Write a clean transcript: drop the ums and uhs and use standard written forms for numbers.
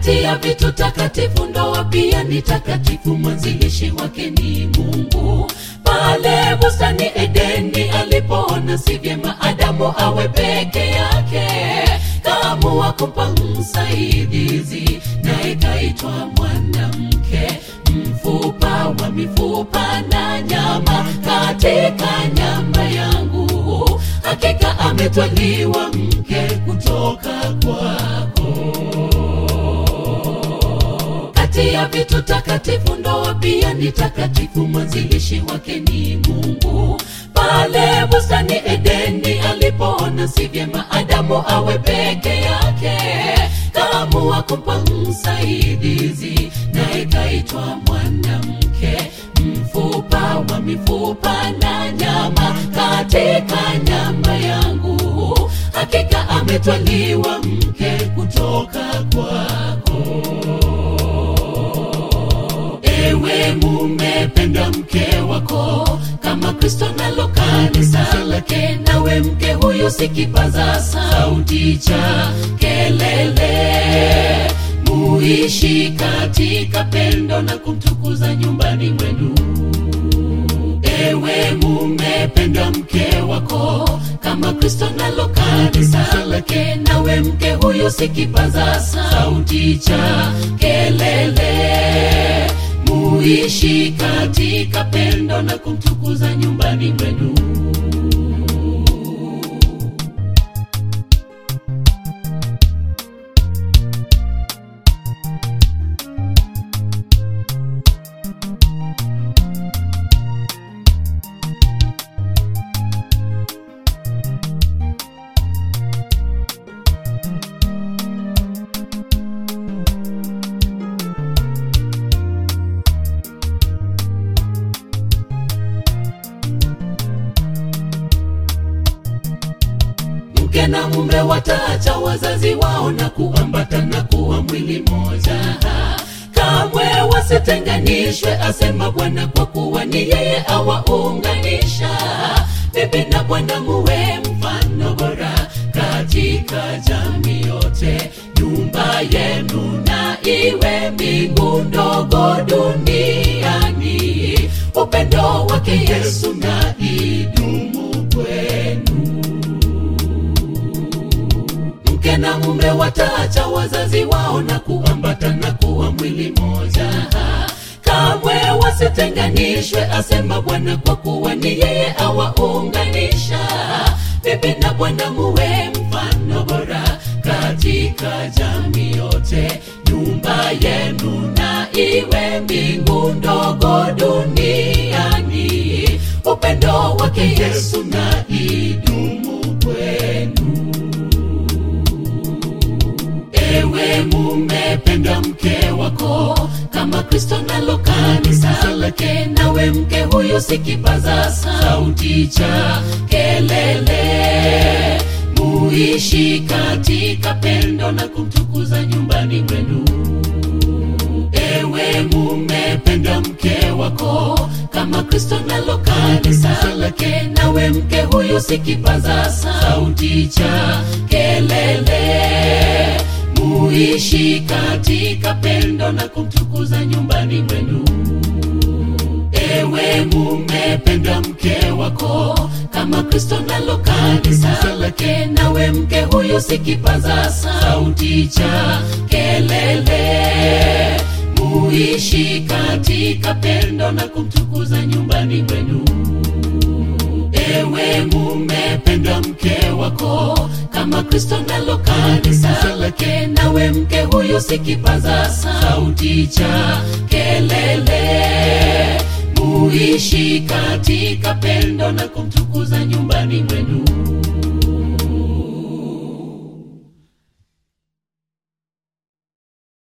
Kati ya vitu takatifu ndoa pia ni takatifu, mwanzilishi wake ni Mungu. Pale bustani Edeni alipoona si vyema Adamu awe peke yake, kaamua kumpa msaidizi, naye kaitwa mwanamke. Mfupa wa mifupa na nyama katika nyama yangu, hakika ametwaliwa mke kutoka kwako. Kati ya vitu takatifu ndoa pia ni takatifu, mwanzilishi wake ni Mungu. Pale bustani Edeni alipoona si vyema Adamu awe peke yake, kaamua kumpa msaidizi, naye kaitwa mwanamke. Mfupa wa mifupa na nyama katika nyama yangu, hakika ametwaliwa mke kutoka kwako. Ewe mume, penda mke wako kama Kristo nalo kanisa lake. Nawe mke huyo si kipaza sauti cha kelele, muishi katika pendo na kumtukuza nyumbani mwenu. Ewe mume, penda mke wako kama Kristo nalo kanisa lake. Nawe mke huyo si kipaza sauti cha kelele, muishi katika pendo na kumtukuza nyumbani mwenu. Mke na mume wataacha wazazi wao na kuambatana kuwa mwili moja, kamwe wasitenganishwe, asema Bwana, kwa kuwa ni yeye awaunganisha. Bibi na bwana muwe mfano bora katika jamii yote. Nyumba yenu na iwe mbingu ndogo duniani, upendo wake Yesu na idumu kwenu. Mke na mume wataacha wazazi wao na kuambatana kuwa mwili moja, kamwe wasitenganishwe, asema Bwana, kwa kuwa ni yeye awaunganisha. Bibi na bwana muwe mfano bora katika jamii yote. Nyumba yenu na iwe mbingu ndogo duniani, upendo wake Yesu na idumu kwenu. Ewe mume, penda mke wako kama Kristo nalo kanisa lake. Nawe mke huyo si kipaza sauti cha kelele, muishi katika pendo na kumtukuza nyumbani mwenu. Ewe mume, penda mke wako kama Kristo nalo kanisa lake. Nawe mke huyo si kipaza sauti cha kelele, muishi katika pendo na kumtukuza nyumbani mwenu. Ewe mume, penda mke wako kama Kristo nalo kanisa lake. Nawe mke huyo si kipaza sauti cha kelele, muishi katika pendo na kumtukuza nyumbani mwenu. Ewe mume, penda mke wako kama Kristo nalo kanisa lake. Nawe mke huyo si kipaza sauti cha kelele, muishi katika pendo na kumtukuza nyumbani mwenu.